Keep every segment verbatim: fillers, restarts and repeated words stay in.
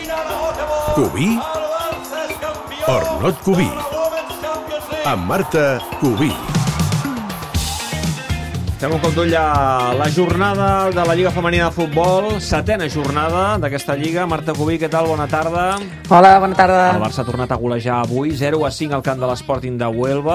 Cubí or not Cubí, amb Marta Cubí. Fem un cop d'ull a la jornada de la Lliga Femenina de Futbol, setena jornada d'aquesta Lliga. Marta Cubí, què tal? Bona tarda. Hola, bona tarda. El Barça ha tornat a golejar avui, zero a cinc al camp de l'Sporting de Huelva.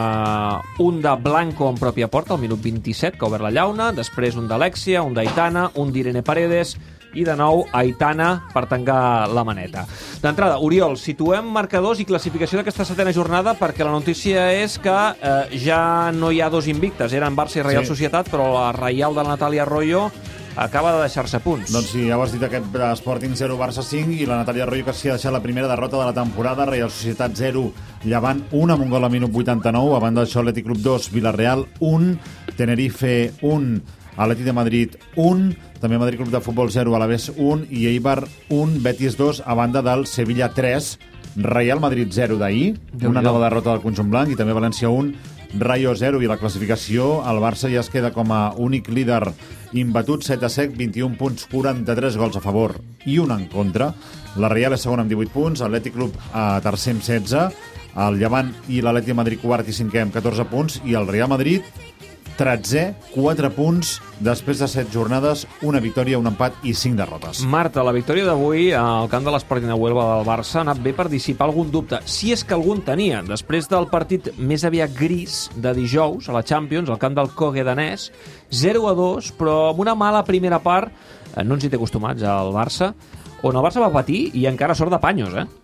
Uh, un de Blanco en pròpia porta, al minut vint-i-set, que ha obert la llauna. Després un d'Alexia, un d'Aitana, un d'Irene Paredes i de nou Aitana per tancar la maneta. D'entrada, Oriol, situem marcadors i classificació d'aquesta setena jornada, perquè la notícia és que eh, ja no hi ha dos invictes, eren Barça i Reial sí. Societat, però la Reial de la Natàlia Arroyo acaba de deixar-se punts. Doncs sí, ja ho has dit, aquest Sporting zero, Barça cinc, i la Natàlia Arroyo que s'hi ha deixat la primera derrota de la temporada. Reial Societat zero, Llevant un, amb un gol a minut vuitanta-nou. A banda d'això, Atlètic Club dos, Villarreal un, Tenerife un, Atlètic de Madrid un, també Madrid Club de Futbol zero, Alavés un i Eibar un, Betis dos, a banda del Sevilla tres, Real Madrid zero d'ahir, una nova derrota del conjunt blanc, i també València un, Rayo zero, i la classificació, el Barça ja es queda com a únic líder imbatut, set a sec, vint-i-un punts, quaranta-tres gols a favor i un en contra. La Real és segona amb divuit punts, Atlètic Club a tercer amb setze, el Llevant i l'Atlètic de Madrid quart i cinquè amb catorze punts, i el Real Madrid tretzè, quatre punts, després de set jornades, una victòria, un empat i cinc derrotes. Marta, la victòria d'avui al camp de l'Sporting de Huelva del Barça ha anat bé per dissipar algun dubte, si és que algun tenia, després del partit més aviat gris de dijous a la Champions, al camp del Cogue danès, zero a dos, però amb una mala primera part, no ens hi té acostumats al Barça, on el Barça va patir i encara sort de panyos, eh?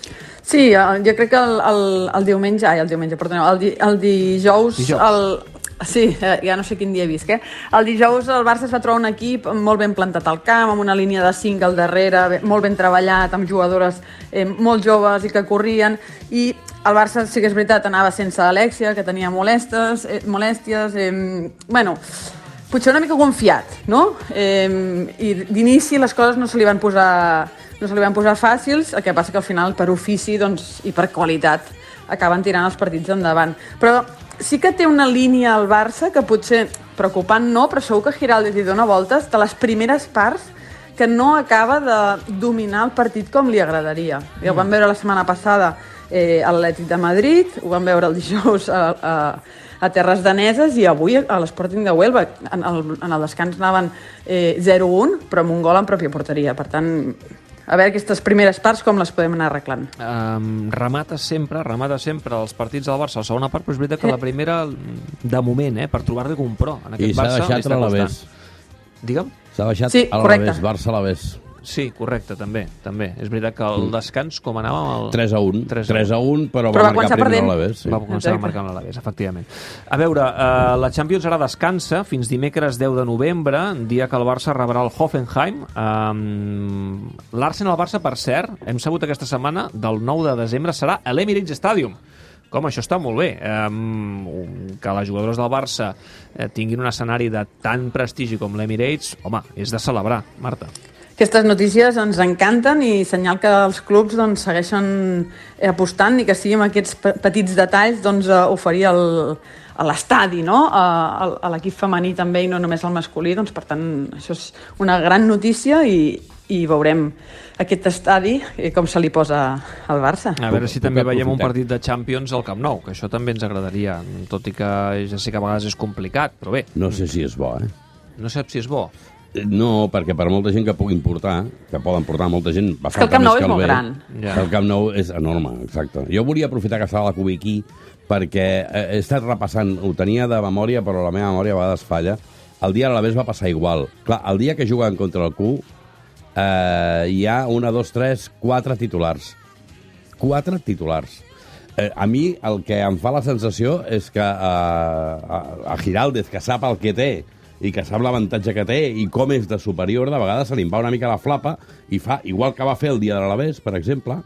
Sí, jo crec que el, el, el diumenge, ai, el diumenge, perdoneu, el, di, el dijous, dijous. El, sí, ja no sé quin dia he vist, eh? El dijous el Barça es va trobar un equip molt ben plantat al camp, amb una línia de cinc al darrere, molt ben treballat, amb jugadores eh, molt joves i que corrien, i el Barça, sí que és veritat, anava sense Alexia, que tenia molestes, eh, molèsties, eh, bueno, potser una mica confiat, no? Eh, I d'inici les coses no se li van posar, no se li van posar fàcils, el que passa que al final per ofici doncs, i per qualitat acaben tirant els partits endavant. Però sí que té una línia al Barça que potser preocupant no, però segur que Giraldez hi dona voltes de les primeres parts que no acaba de dominar el partit com li agradaria. Ja ho vam veure la setmana passada eh, a l'Atlètic de Madrid, ho vam veure el dijous a, a, a Terres Daneses, i avui a l'Sporting de Huelva. En el, en el descans anaven eh, zero a un, però amb un gol en pròpia porteria. Per tant, a veure aquestes primeres parts com les podem anar arreglant. Um, remata sempre, remata sempre els partits del Barça a la segona part, però és veritat que la primera, de moment, eh, per trobar-li un pro en aquest I Barça, s'ha deixat a l'Alavés. Digue'm? Sí, S'ha baixat a l'Alavés, Barça a l'Alavés. Sí, correcte, també, també. És veritat que el descans, com anava amb el... tres a un, tres a un, però, però va marcar primer l'Alavés. Sí. Va començar a marcar l'Alavés, efectivament. A veure, eh, la Champions ara descansa fins dimecres deu de novembre, dia que el Barça rebrà el Hoffenheim. Um, L'Arsenal-Barça, per cert, hem sabut aquesta setmana, del nou de desembre, serà a l'Emirates Stadium. Com, això està molt bé. Um, que les jugadores del Barça eh, tinguin un escenari de tant prestigi com l'Emirates, home, és de celebrar, Marta. Aquestes notícies ens encanten i senyal que els clubs doncs, segueixen apostant i que sigui amb aquests petits detalls doncs, oferir el, a l'estadi, no? a, a l'equip femení també i no només al masculí. Doncs, per tant, això és una gran notícia i, i veurem aquest estadi com se li posa al Barça. A veure si també veiem un partit de Champions al Camp Nou, que això també ens agradaria, tot i que ja sé que a vegades és complicat, però bé. No sé si és bo, eh? No saps si és bo. No, perquè per molta gent que puguin portar, que poden portar molta gent... És que el Camp Nou és molt gran. Ja. El Camp Nou és enorme, exacte. Jo volia aprofitar que estava la Cubí aquí perquè he estat repassant, ho tenia de memòria, però la meva memòria a vegades falla. El dia a l'Alavés va passar igual. Clar, el dia que juguen contra el Q eh, hi ha una, dos, tres, quatre titulars. Quatre titulars. Eh, a mi el que em fa la sensació és que eh, a, a Giraldez, que sap el que té, i que sap l'avantatge que té i com és de superior, de vegades se li va una mica la flapa i fa, igual que va fer el dia de l'Alavés, per exemple,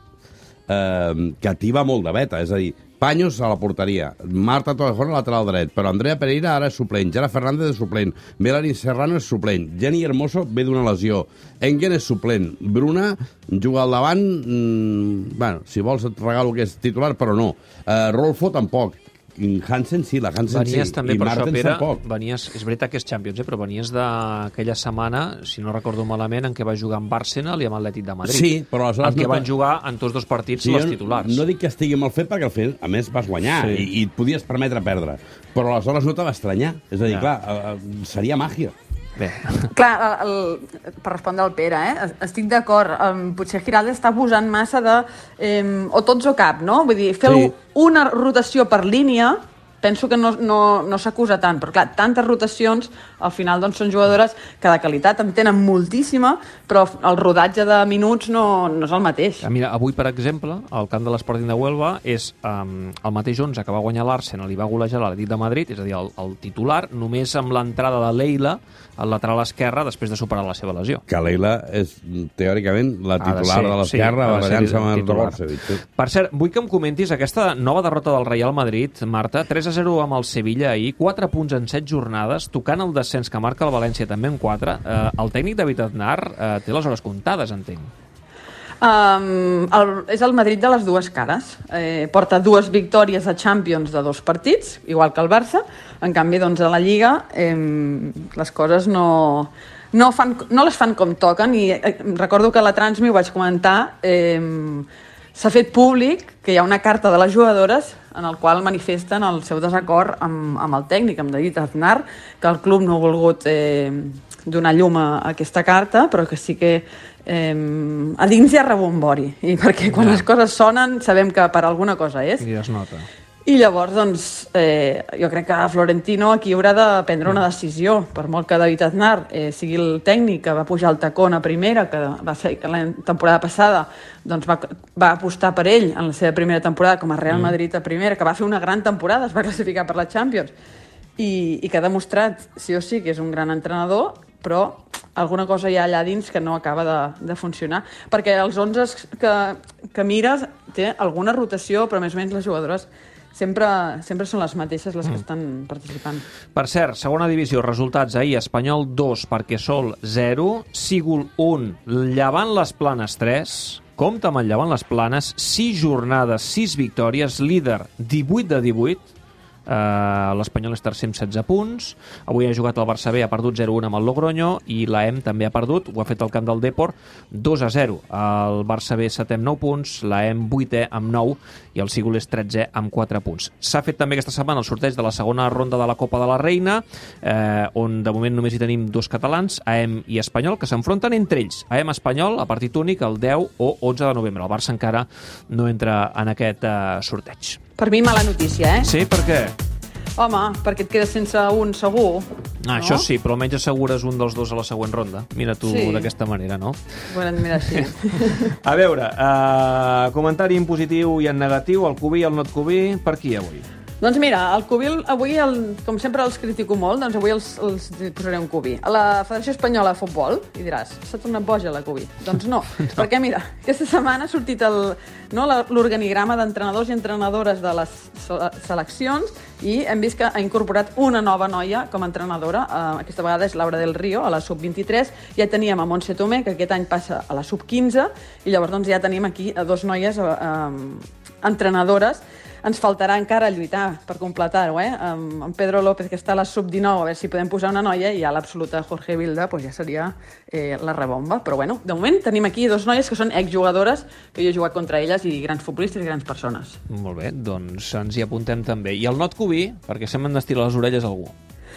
eh, que ativa molt de beta, és a dir, Paños a la porteria, Marta Torrejón a lateral dret, però Andrea Pereira ara és suplent, Jara Fernández és suplent, Melanie Serrano és suplent, Jenny Hermoso ve d'una lesió, Engen és suplent, Bruna juga al davant, mmm, bueno, si vols et regalo que és titular, però no, eh, Rolfo tampoc, Hansen sí, la Hansen Venies sí. també, I per això, Martens Pere, tampoc. venies, és veritat que és Champions, eh, però venies d'aquella setmana, si no recordo malament, en què va jugar amb Arsenal i amb Atlètic de Madrid. Sí, però aleshores... En què no van jugar en tots dos partits Sí, les jo titulars. No dic que estigui mal fet, perquè al final, a més, vas guanyar Sí. i, i et podies permetre perdre. Però aleshores no te va estranyar. És a dir, Ja. clar, eh, seria màgia. Bé, Clar, el, el, per respondre al Pere, eh, estic d'acord. Um, potser Giraldes està posant massa de... Um, o tots o cap, no? Vull dir, fer Sí. una rotació per línia, penso que no, no, no s'acusa tant, però clar, tantes rotacions, al final doncs, són jugadores que de qualitat en tenen moltíssima, però el rodatge de minuts no, no és el mateix. mira, avui, per exemple, al camp de l'Sporting de Huelva és um, el mateix onze que va guanyar l'Arsenal i va golejar l'Atlètic de Madrid, és a dir, el, el titular, només amb l'entrada de Leila al lateral esquerre després de superar la seva lesió. Que Leila és, teòricament, la Ha de titular ser, de sí, l'esquerra, ha de ser barallant-se amb el titular. Rogosevic. Sí. Per cert, vull que em comentis aquesta nova derrota del Real Madrid, Marta, tres a zero amb el Sevilla ahir, quatre punts en set jornades, tocant el descens que marca el València també en quatre. Eh, el tècnic David Aznar eh, té les hores comptades, entenc. Um, el, és el Madrid de les dues cares. Eh, porta dues victòries a Champions de dos partits, igual que el Barça. En canvi, doncs, a la Lliga eh, les coses no, no, fan, no les fan com toquen. I eh, recordo que a la Transmi ho vaig comentar, eh, s'ha fet públic que hi ha una carta de les jugadores en el qual manifesten el seu desacord amb, amb el tècnic, amb David Aznar, que el club no ha volgut eh, donar llum a aquesta carta, però que sí que eh, a dins hi ha rebombori, i perquè quan Ja. les coses sonen sabem que per alguna cosa és. I es nota. I llavors, doncs, eh, jo crec que Florentino aquí haurà de prendre una decisió, per molt que David Aznar eh, sigui el tècnic que va pujar el tacón a primera, que va ser que la temporada passada doncs va, va apostar per ell en la seva primera temporada com a Real Madrid a primera, que va fer una gran temporada, es va classificar per la Champions, i, i que ha demostrat, sí o sí, que és un gran entrenador, però alguna cosa hi ha allà dins que no acaba de, de funcionar, perquè els onze que, que mires té alguna rotació, però més o menys les jugadores sempre, sempre són les mateixes les que estan participant. Per cert, segona divisió, resultats ahir, Espanyol dos, Parquesol zero, Sígul un, Llevant les Planes tres, compte amb el Llevant les Planes, sis jornades, sis victòries, líder divuit de divuit, Uh, l'Espanyol és tercer amb setze punts. Avui ha jugat el Barça B, ha perdut zero a un amb el Logroño, i l'A E M també ha perdut, ho ha fet al camp del Depor, dos a zero. El Barça B setè amb nou punts, l'A E M vuitè amb nou i el Sígul és tretzè amb quatre punts. S'ha fet també aquesta setmana el sorteig de la segona ronda de la Copa de la Reina, eh, on de moment només hi tenim dos catalans, A E M i Espanyol, que s'enfronten entre ells. A E M Espanyol, a partit únic, el deu o onze de novembre. El Barça encara no entra en aquest eh, sorteig. Per mi, mala notícia, eh? Sí, per què? Home, perquè et quedes sense un segur. Ah, no? això sí, però almenys assegures un dels dos a la següent ronda. Mira tu Sí. d'aquesta manera, no? Bueno, mira, sí. A veure, uh, comentari en positiu i en negatiu, el Cubí i el not Cubí, per qui avui? Doncs mira, el Cubil, avui, el, com sempre els critico molt, doncs avui els, els posaré un Cubi. A la Federació Espanyola de Futbol, i diràs, s'ha tornat boja la Cubi. Doncs no, no, perquè mira, aquesta setmana ha sortit el, no, l'organigrama d'entrenadors i entrenadores de les seleccions i hem vist que ha incorporat una nova noia com a entrenadora. Uh, aquesta vegada és Laura del Río, a la sub vint-i-tres. Ja teníem a Montse Tomé, que aquest any passa a la sub quinze, i llavors doncs, ja tenim aquí a dos noies uh, um, entrenadores. Ens faltarà encara lluitar per completar-ho, eh? Amb, amb Pedro López, que està a la sub dinou, a veure si podem posar una noia, i ja l'absoluta Jorge Vilda, pues ja seria eh, la rebomba. Però bueno, de moment tenim aquí dos noies que són exjugadores, que jo he jugat contra elles, i grans futbolistes i grans persones. Molt bé, doncs ens hi apuntem també. I el not Cubí, perquè semblen d'estirar les orelles a algú.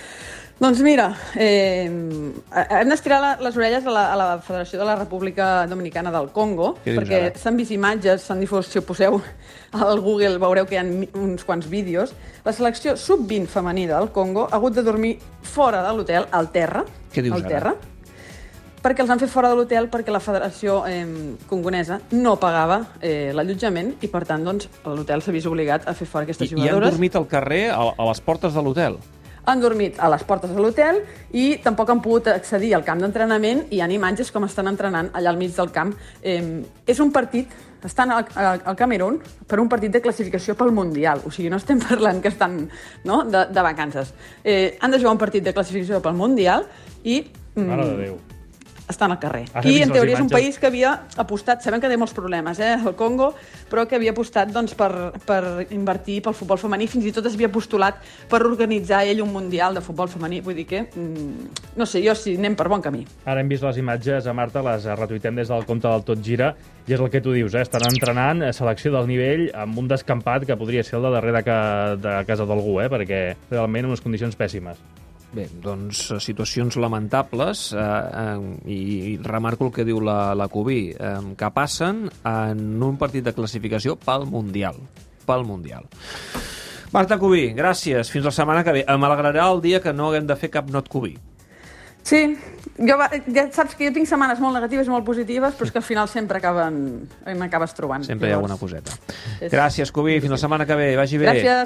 Doncs mira, eh, hem d'estirar la, les orelles a la, a la Federació de la República Dominicana del Congo, Què dius perquè ara? s'han vist imatges, s'han difós, si ho poseu al Google veureu que hi ha uns quants vídeos. La selecció sub vint femenina del Congo ha hagut de dormir fora de l'hotel, al terra, Què dius al ara? terra, perquè els han fet fora de l'hotel perquè la Federació eh, congonesa no pagava eh, l'allotjament i, per tant, doncs, l'hotel s'ha vist obligat a fer fora aquestes I, I han jugadores. dormit al carrer, a, a les portes de l'hotel. Han dormit a les portes de l'hotel i tampoc han pogut accedir al camp d'entrenament, i hi ha imatges com estan entrenant allà al mig del camp. Eh, és un partit, estan al, al Camerún per un partit de classificació pel Mundial, o sigui, no estem parlant que estan, no?, de, de vacances. Eh, han de jugar un partit de classificació pel Mundial i... Mm, Mare de Déu. estan al carrer. Has I, vist en les teoria, és un imatges? país que havia apostat, sabem que té molts problemes, eh, el Congo, però que havia apostat doncs, per, per invertir pel futbol femení, fins i tot es havia postulat per organitzar ell un mundial de futbol femení, vull dir que, mm, no sé, jo sí, anem per bon camí. Ara hem vist les imatges, a Marta, les retuitem des del compte del Tot Gira, i és el que tu dius, eh? Estan entrenant a selecció del nivell amb un descampat que podria ser el de darrere de, de casa d'algú, eh? Perquè realment en unes condicions pèssimes. Bé, doncs situacions lamentables eh, eh, i, i remarco el que diu la, la Cubí, eh, que passen en un partit de classificació pel Mundial. Pel Mundial. Marta Cubí, gràcies. Fins la setmana que ve. M'alegrarà el dia que no haguem de fer cap not Cubí. Sí, jo, va- ja saps que jo tinc setmanes molt negatives i molt positives, però és que al final sempre acaben, m'acabes trobant. Sempre hi ha Llavors, alguna coseta. és- Gràcies, Cubí. Fins la setmana que ve. Vagi bé. Gràcies.